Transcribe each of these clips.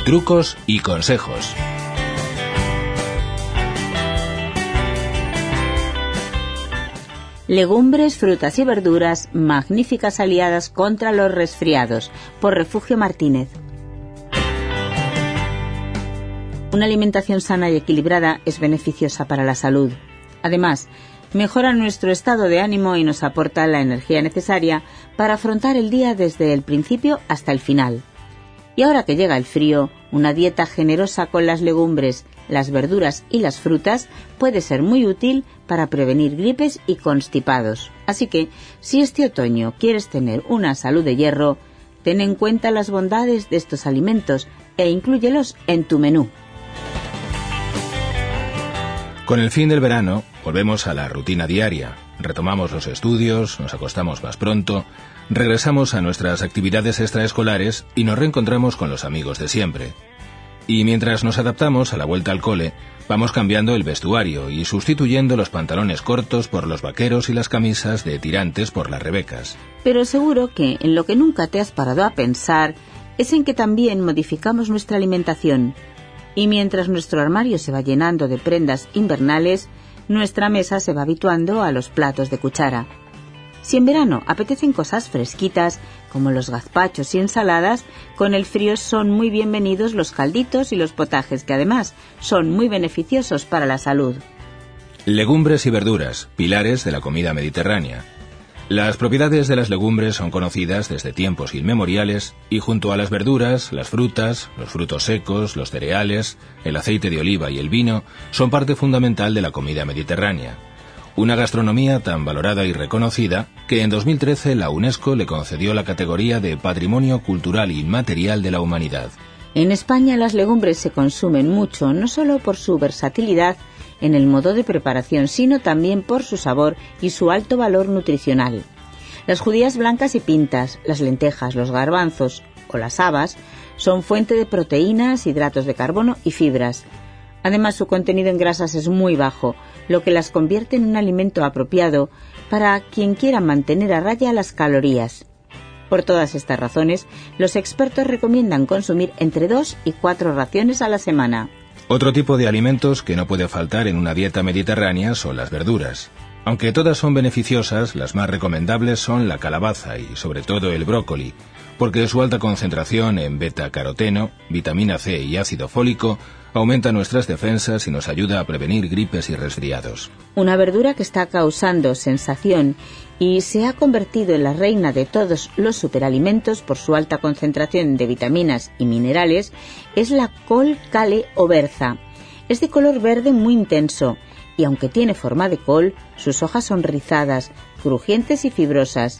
trucos y consejos. Legumbres, frutas y verduras, magníficas aliadas contra los resfriados, por Refugio Martínez. Una alimentación sana y equilibrada es beneficiosa para la salud. Además, mejora nuestro estado de ánimo y nos aporta la energía necesaria para afrontar el día desde el principio hasta el final. Y ahora que llega el frío, una dieta generosa con las legumbres, las verduras y las frutas puede ser muy útil para prevenir gripes y constipados. Así que, si este otoño quieres tener una salud de hierro, ten en cuenta las bondades de estos alimentos e inclúyelos en tu menú. Con el fin del verano, volvemos a la rutina diaria. Retomamos los estudios, nos acostamos más pronto, regresamos a nuestras actividades extraescolares y nos reencontramos con los amigos de siempre. Y mientras nos adaptamos a la vuelta al cole, vamos cambiando el vestuario y sustituyendo los pantalones cortos por los vaqueros y las camisas de tirantes por las rebecas. Pero seguro que en lo que nunca te has parado a pensar es en que también modificamos nuestra alimentación. Y mientras nuestro armario se va llenando de prendas invernales, nuestra mesa se va habituando a los platos de cuchara. Si en verano apetecen cosas fresquitas, como los gazpachos y ensaladas, con el frío son muy bienvenidos los calditos y los potajes, que además son muy beneficiosos para la salud. Legumbres y verduras, pilares de la comida mediterránea. Las propiedades de las legumbres son conocidas desde tiempos inmemoriales y junto a las verduras, las frutas, los frutos secos, los cereales, el aceite de oliva y el vino son parte fundamental de la comida mediterránea. Una gastronomía tan valorada y reconocida que en 2013 la UNESCO le concedió la categoría de Patrimonio Cultural Inmaterial de la Humanidad. En España las legumbres se consumen mucho, no solo por su versatilidad en el modo de preparación, sino también por su sabor y su alto valor nutricional. Las judías blancas y pintas, las lentejas, los garbanzos o las habas son fuente de proteínas, hidratos de carbono y fibras. Además, su contenido en grasas es muy bajo, lo que las convierte en un alimento apropiado para quien quiera mantener a raya las calorías. Por todas estas razones, los expertos recomiendan consumir entre 2 y 4 raciones a la semana. Otro tipo de alimentos que no puede faltar en una dieta mediterránea son las verduras. Aunque todas son beneficiosas, las más recomendables son la calabaza y sobre todo el brócoli, porque su alta concentración en beta-caroteno, vitamina C y ácido fólico aumenta nuestras defensas y nos ayuda a prevenir gripes y resfriados. Una verdura que está causando sensación y se ha convertido en la reina de todos los superalimentos por su alta concentración de vitaminas y minerales es la col kale o berza. Es de color verde muy intenso y aunque tiene forma de col, sus hojas son rizadas, crujientes y fibrosas.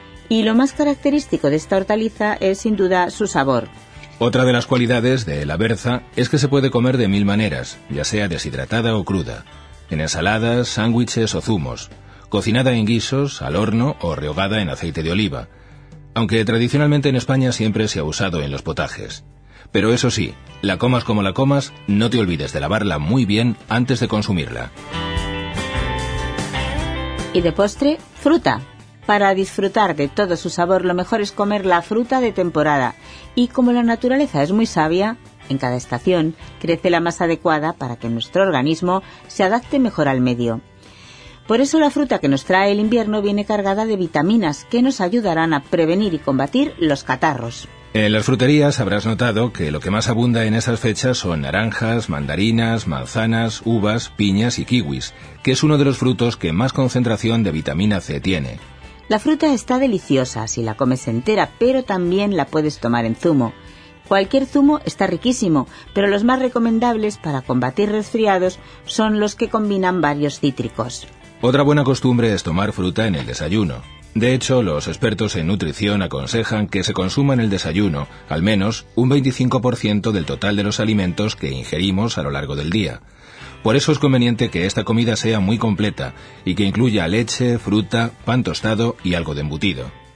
Y lo más característico de esta hortaliza es sin duda su sabor. Otra de las cualidades de la berza es que se puede comer de 1000 maneras, ya sea deshidratada o cruda, en ensaladas, sándwiches o zumos, cocinada en guisos, al horno o rehogada en aceite de oliva, aunque tradicionalmente en España siempre se ha usado en los potajes. Pero eso sí, la comas como la comas, no te olvides de lavarla muy bien antes de consumirla. Y de postre, fruta. Para disfrutar de todo su sabor, lo mejor es comer la fruta de temporada. Y como la naturaleza es muy sabia, en cada estación crece la más adecuada para que nuestro organismo se adapte mejor al medio. Por eso la fruta que nos trae el invierno viene cargada de vitaminas que nos ayudarán a prevenir y combatir los catarros. En las fruterías habrás notado que lo que más abunda en esas fechas son naranjas, mandarinas, manzanas, uvas, piñas y kiwis, que es uno de los frutos que más concentración de vitamina C tiene. La fruta está deliciosa si la comes entera, pero también la puedes tomar en zumo. Cualquier zumo está riquísimo, pero los más recomendables para combatir resfriados son los que combinan varios cítricos. Otra buena costumbre es tomar fruta en el desayuno. De hecho, los expertos en nutrición aconsejan que se consuma en el desayuno al menos un 25% del total de los alimentos que ingerimos a lo largo del día. Por eso es conveniente que esta comida sea muy completa y que incluya leche, fruta, pan tostado y algo de embutido.